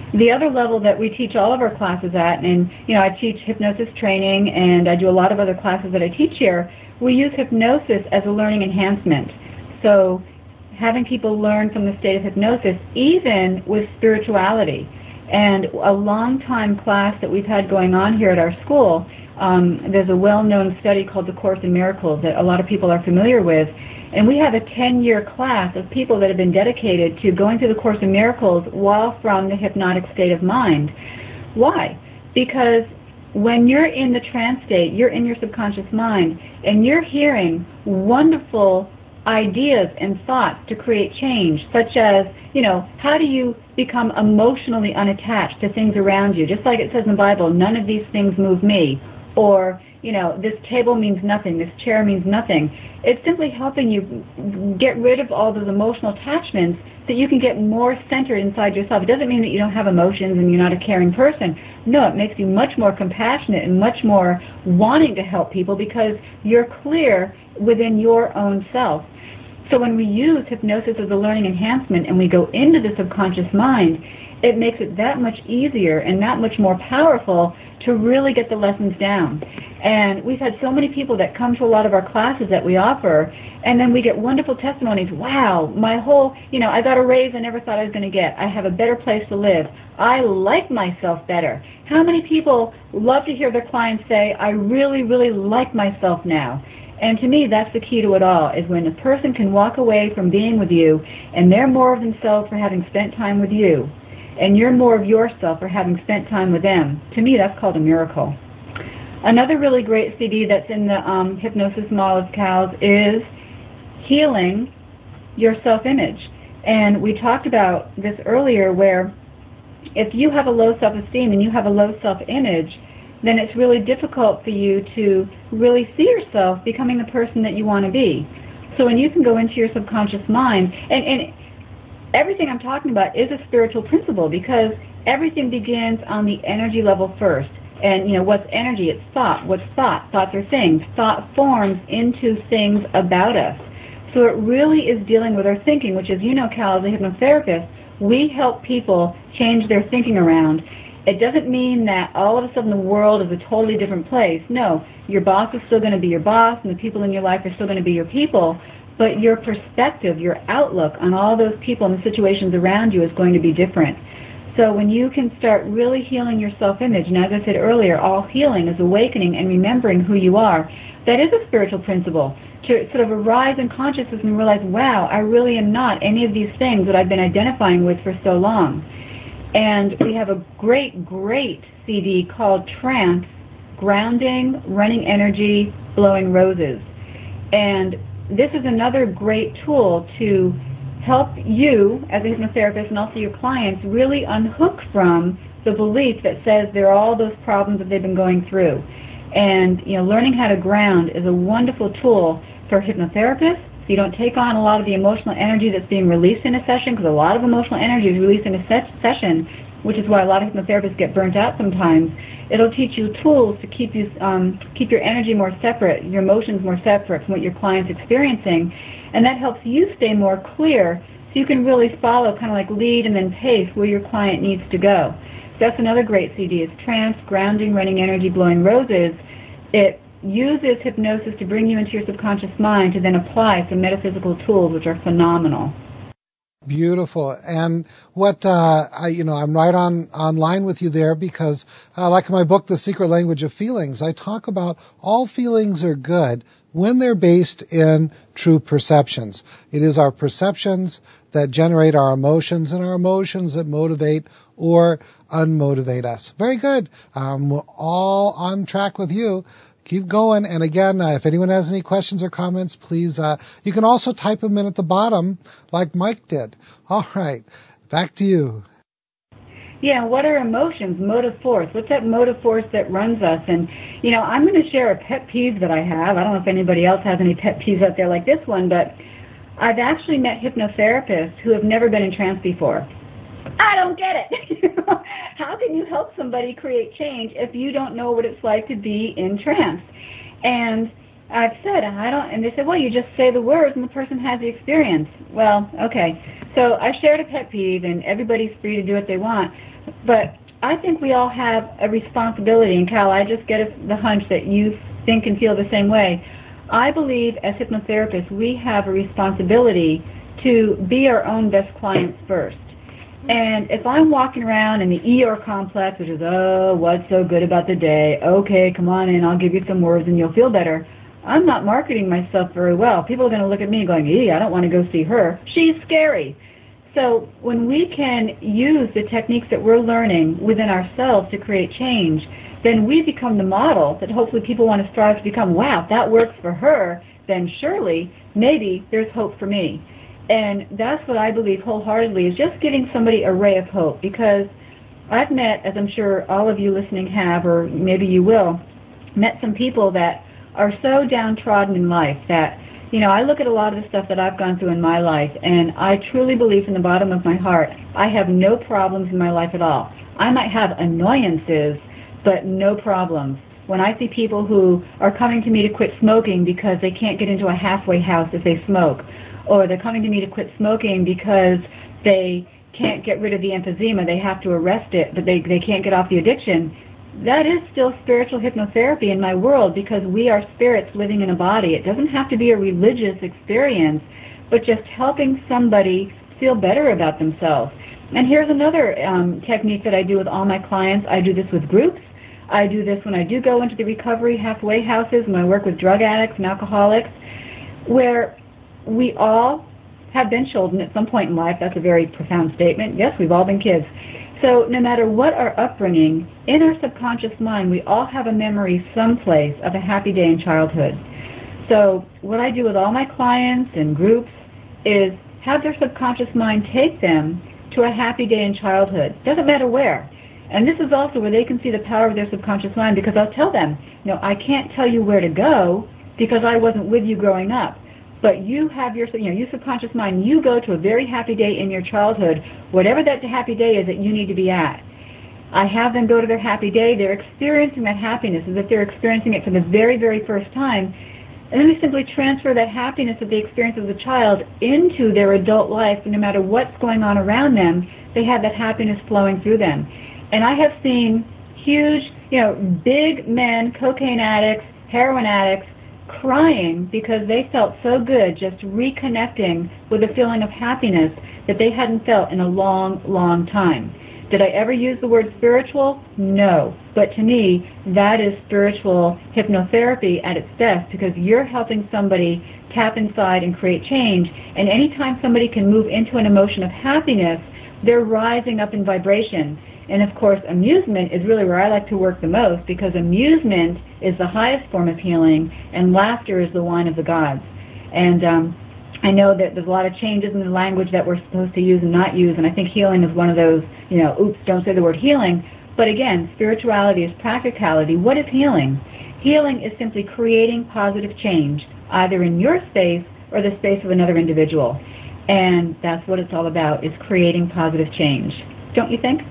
The other level that we teach all of our classes at, and you know, I teach hypnosis training and I do a lot of other classes that I teach here, we use hypnosis as a learning enhancement. So having people learn from the state of hypnosis, even with spirituality. And a long-time class that we've had going on here at our school, um, there's a well-known study called the Course in Miracles that a lot of people are familiar with. And we have a ten-year class of people that have been dedicated to going through the Course in Miracles while from the hypnotic state of mind. Why? Because when you're in the trance state, you're in your subconscious mind, and you're hearing wonderful ideas and thoughts to create change, such as, you know, how do you become emotionally unattached to things around you? Just like it says in the Bible, none of these things move me. Or, you know, this table means nothing, this chair means nothing. It's simply helping you get rid of all those emotional attachments so you can get more centered inside yourself. It doesn't mean that you don't have emotions and you're not a caring person. No, it makes you much more compassionate and much more wanting to help people because you're clear within your own self. So when we use hypnosis as a learning enhancement and we go into the subconscious mind, it makes it that much easier and that much more powerful to really get the lessons down. And we've had so many people that come to a lot of our classes that we offer, and then we get wonderful testimonies. Wow, my whole, you know, I got a raise I never thought I was going to get. I have a better place to live. I like myself better. How many people love to hear their clients say, I really, really like myself now? And to me, that's the key to it all, is when a person can walk away from being with you, and they're more of themselves for having spent time with you, and you're more of yourself for having spent time with them. To me, that's called a miracle. Another really great C D that's in the um, Hypnosis Mall of Cows is Healing Your Self-Image. And we talked about this earlier, where if you have a low self-esteem and you have a low self-image, then it's really difficult for you to really see yourself becoming the person that you want to be. So when you can go into your subconscious mind, and, and everything I'm talking about is a spiritual principle, because everything begins on the energy level first. And, you know, what's energy? It's thought. What's thought? Thoughts are things. Thought forms into things about us. So it really is dealing with our thinking, which, as you know, Cal, as a hypnotherapist, we help people change their thinking around. It doesn't mean that all of a sudden the world is a totally different place. No, your boss is still going to be your boss, and the people in your life are still going to be your people, but your perspective, your outlook on all those people and the situations around you is going to be different. So when you can start really healing your self-image, and as I said earlier, all healing is awakening and remembering who you are, that is a spiritual principle, to sort of arise in consciousness and realize, wow, I really am not any of these things that I've been identifying with for so long. And we have a great, great C D called Trance, Grounding, Running Energy, Blowing Roses. And this is another great tool to help you as a hypnotherapist and also your clients really unhook from the belief that says there are all those problems that they've been going through. And, you know, learning how to ground is a wonderful tool for hypnotherapists. So you don't take on a lot of the emotional energy that's being released in a session, because a lot of emotional energy is released in a se- session, which is why a lot of hypnotherapists get burnt out sometimes. It'll teach you tools to keep you um, keep your energy more separate, your emotions more separate from what your client's experiencing, and that helps you stay more clear so you can really follow, kind of like lead and then pace where your client needs to go. So that's another great C D. It's Trance, Grounding, Running Energy, Blowing Roses. It uses hypnosis to bring you into your subconscious mind to then apply some metaphysical tools, which are phenomenal. Beautiful. And what, uh, I, you know, I'm right on, online with you there, because, uh, like in my book, The Secret Language of Feelings, I talk about all feelings are good when they're based in true perceptions. It is our perceptions that generate our emotions, and our emotions that motivate or unmotivate us. Very good. Um, we're all on track with you. Keep going. And again, uh, if anyone has any questions or comments, please, uh, you can also type them in at the bottom like Mike did. All right. Back to you. Yeah, what are emotions? Motive force. What's that motive force that runs us? And, you know, I'm going to share a pet peeve that I have. I don't know if anybody else has any pet peeves out there like this one, but I've actually met hypnotherapists who have never been in trance before. I don't get it. How can you help somebody create change if you don't know what it's like to be in trance? And I've said, I don't, and they said, well, you just say the words and the person has the experience. Well, okay. So I shared a pet peeve, and everybody's free to do what they want. But I think we all have a responsibility, and Cal, I just get the hunch that you think and feel the same way. I believe as hypnotherapists we have a responsibility to be our own best clients first. And if I'm walking around in the E R complex, which is, oh, what's so good about the day? Okay, come on in, I'll give you some words and you'll feel better. I'm not marketing myself very well. People are going to look at me going, ee, I don't want to go see her. She's scary. So when we can use the techniques that we're learning within ourselves to create change, then we become the model that hopefully people want to strive to become. Wow, if that works for her, then surely, maybe there's hope for me. And that's what I believe wholeheartedly, is just giving somebody a ray of hope. Because I've met, as I'm sure all of you listening have, or maybe you will, met some people that are so downtrodden in life that, you know, I look at a lot of the stuff that I've gone through in my life, and I truly believe from the bottom of my heart, I have no problems in my life at all. I might have annoyances, but no problems. When I see people who are coming to me to quit smoking because they can't get into a halfway house if they smoke, or they're coming to me to quit smoking because they can't get rid of the emphysema, they have to arrest it, but they, they can't get off the addiction, that is still spiritual hypnotherapy in my world, because we are spirits living in a body. It doesn't have to be a religious experience, but just helping somebody feel better about themselves. And here's another um, technique that I do with all my clients. I do this with groups. I do this when I do go into the recovery halfway houses, when I work with drug addicts and alcoholics, where we all have been children at some point in life. That's a very profound statement. Yes, we've all been kids. So no matter what our upbringing, in our subconscious mind, we all have a memory someplace of a happy day in childhood. So what I do with all my clients and groups is have their subconscious mind take them to a happy day in childhood. Doesn't matter where. And this is also where they can see the power of their subconscious mind, because I'll tell them, you know, I can't tell you where to go because I wasn't with you growing up. But you have your, you know, your subconscious mind, you go to a very happy day in your childhood, whatever that happy day is that you need to be at. I have them go to their happy day. They're experiencing that happiness as if they're experiencing it for the very, very first time. And then we simply transfer that happiness that they experienced as a child into their adult life, and no matter what's going on around them, they have that happiness flowing through them. And I have seen huge, you know, big men, cocaine addicts, heroin addicts, crying because they felt so good just reconnecting with a feeling of happiness that they hadn't felt in a long, long time. Did I ever use the word spiritual? No. But to me, that is spiritual hypnotherapy at its best, because you're helping somebody tap inside and create change. And anytime somebody can move into an emotion of happiness, they're rising up in vibration. And of course, amusement is really where I like to work the most, because amusement is the highest form of healing, and laughter is the wine of the gods. And um, I know that there's a lot of changes in the language that we're supposed to use and not use, and I think healing is one of those, you know, oops, don't say the word healing. But again, spirituality is practicality. What is healing? Healing is simply creating positive change, either in your space or the space of another individual. And that's what it's all about, is creating positive change. Don't you think?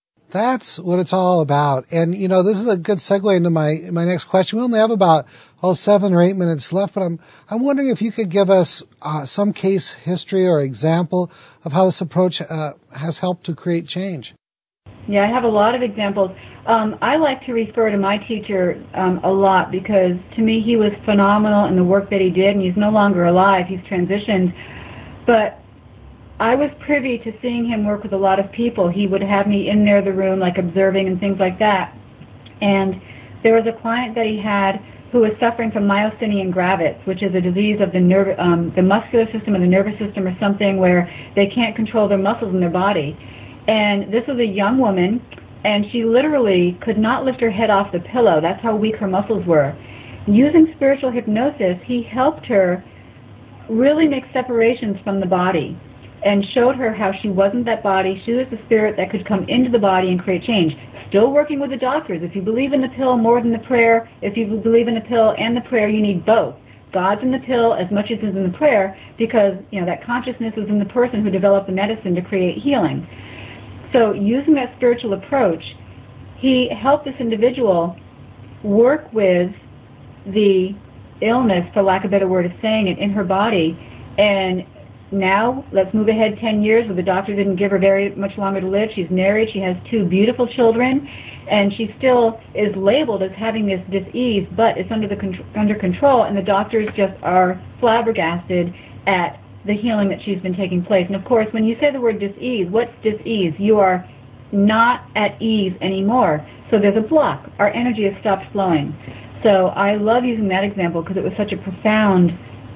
That's what it's all about. And, you know, this is a good segue into my, my next question. We only have about, oh, seven or eight minutes left, but I'm, I'm wondering if you could give us uh, some case history or example of how this approach uh, has helped to create change. Yeah, I have a lot of examples. Um, I like to refer to my teacher um, a lot, because to me he was phenomenal in the work that he did, and he's no longer alive. He's transitioned. But I was privy to seeing him work with a lot of people. He would have me in there, the room, like observing and things like that. And there was a client that he had who was suffering from myasthenia gravis, which is a disease of the nerve, um, the muscular system and the nervous system, or something where they can't control their muscles in their body. And this was a young woman, and she literally could not lift her head off the pillow. That's how weak her muscles were. Using spiritual hypnosis, he helped her really make separations from the body, and showed her how she wasn't that body. She was the spirit that could come into the body and create change. Still working with the doctors. If you believe in the pill more than the prayer, if you believe in the pill and the prayer, you need both. God's in the pill as much as is in the prayer, because, you know, that consciousness is in the person who developed the medicine to create healing. So using that spiritual approach, he helped this individual work with the illness, for lack of a better word of saying it, in her body, and now, let's move ahead ten years where the doctor didn't give her very much longer to live. She's married. She has two beautiful children. And she still is labeled as having this dis-ease, but it's under the con- under control, and the doctors just are flabbergasted at the healing that she's been taking place. And of course, when you say the word dis-ease, what's dis-ease? You are not at ease anymore. So there's a block. Our energy has stopped flowing. So I love using that example because it was such a profound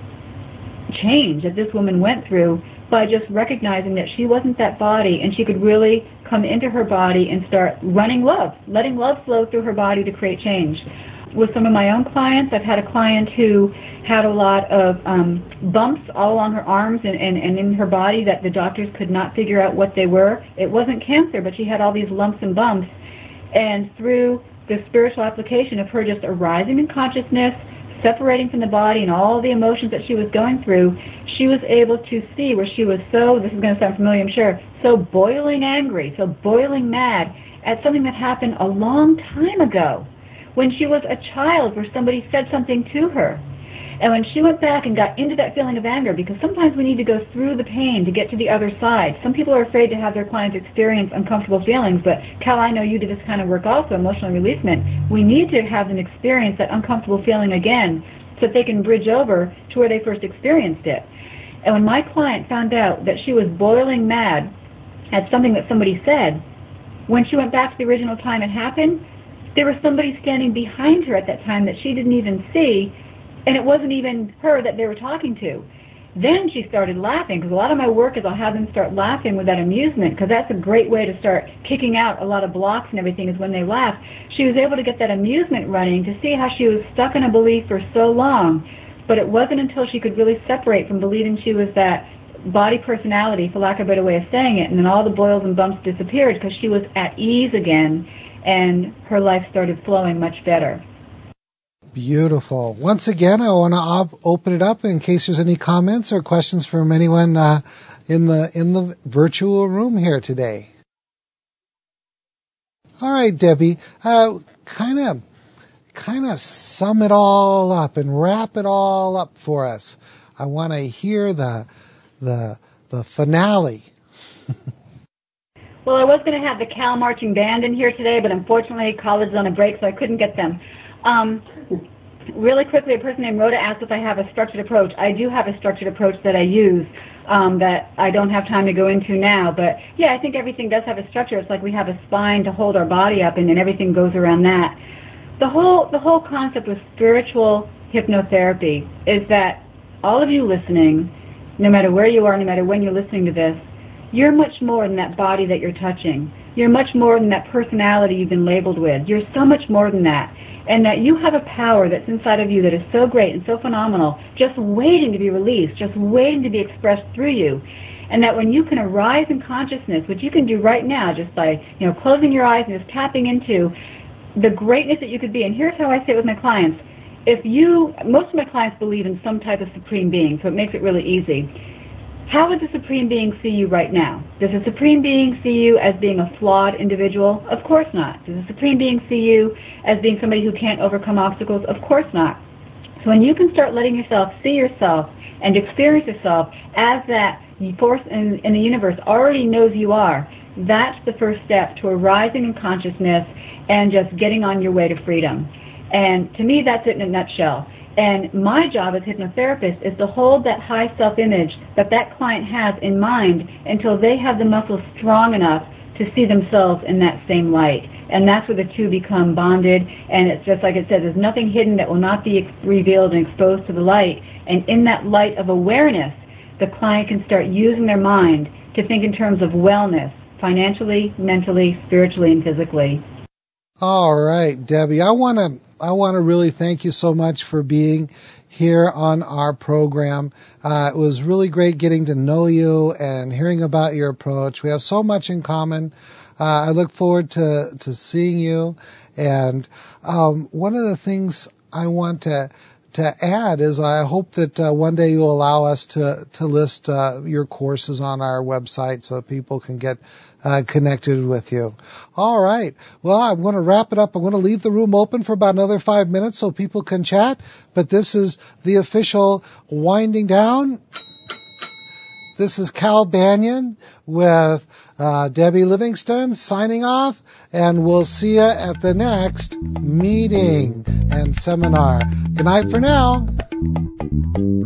change that this woman went through by just recognizing that she wasn't that body, and she could really come into her body and start running love, letting love flow through her body to create change. With some of my own clients, I've had a client who had a lot of um, bumps all along her arms and, and, and in her body that the doctors could not figure out what they were. It wasn't cancer, but she had all these lumps and bumps. And through the spiritual application of her just arising in consciousness, separating from the body and all the emotions that she was going through, she was able to see where she was so, this is going to sound familiar, I'm sure, so boiling angry, so boiling mad at something that happened a long time ago when she was a child where somebody said something to her. And when she went back and got into that feeling of anger, because sometimes we need to go through the pain to get to the other side. Some people are afraid to have their clients experience uncomfortable feelings, but Cal, I know you do this kind of work also, emotional releasement. We need to have them experience that uncomfortable feeling again so that they can bridge over to where they first experienced it. And when my client found out that she was boiling mad at something that somebody said, when she went back to the original time it happened, there was somebody standing behind her at that time that she didn't even see, and it wasn't even her that they were talking to. Then she started laughing, because a lot of my work is I'll have them start laughing with that amusement, because that's a great way to start kicking out a lot of blocks and everything is when they laugh. She was able to get that amusement running to see how she was stuck in a belief for so long, but it wasn't until she could really separate from believing she was that body personality, for lack of a better way of saying it, and then all the boils and bumps disappeared because she was at ease again, and her life started flowing much better. Beautiful. Once again, I want to op- open it up in case there's any comments or questions from anyone uh, in the in the virtual room here today. All right, Debbie, uh, kind of kind of sum it all up and wrap it all up for us. I want to hear the the the finale. Well, I was going to have the Cal Marching Band in here today, but unfortunately college is on a break, so I couldn't get them. Um, really quickly, a person named Rhoda asked if I have a structured approach. I do have a structured approach that I use um, that I don't have time to go into now. But, yeah, I think everything does have a structure. It's like we have a spine to hold our body up, and then everything goes around that. The whole, the whole concept with spiritual hypnotherapy is that all of you listening, no matter where you are, no matter when you're listening to this, you're much more than that body that you're touching. You're much more than that personality you've been labeled with. You're so much more than that. And that you have a power that's inside of you that is so great and so phenomenal, just waiting to be released, just waiting to be expressed through you. And that when you can arise in consciousness, which you can do right now just by, you know, closing your eyes and just tapping into the greatness that you could be. And here's how I say it with my clients. If you, most of my clients believe in some type of supreme being, so it makes it really easy. How does the Supreme Being see you right now? Does the Supreme Being see you as being a flawed individual? Of course not. Does the Supreme Being see you as being somebody who can't overcome obstacles? Of course not. So when you can start letting yourself see yourself and experience yourself as that force in, in the universe already knows you are, that's the first step to arising in consciousness and just getting on your way to freedom. And to me, that's it in a nutshell. And my job as hypnotherapist is to hold that high self-image that that client has in mind until they have the muscles strong enough to see themselves in that same light. And that's where the two become bonded. And it's just like it says, there's nothing hidden that will not be revealed and exposed to the light. And in that light of awareness, the client can start using their mind to think in terms of wellness, financially, mentally, spiritually, and physically. All right, Debbie, I want to I want to really thank you so much for being here on our program. Uh, it was really great getting to know you and hearing about your approach. We have so much in common. Uh, I look forward to, to seeing you. And um, one of the things I want to to add is I hope that uh, one day you'll allow us to, to list uh, your courses on our website so people can get uh, connected with you. All right. Well, I'm going to wrap it up. I'm going to leave the room open for about another five minutes so people can chat. But this is the official winding down. This is Cal Banyan with uh, Debbie Livingston signing off, and we'll see you at the next meeting and seminar. Good night for now.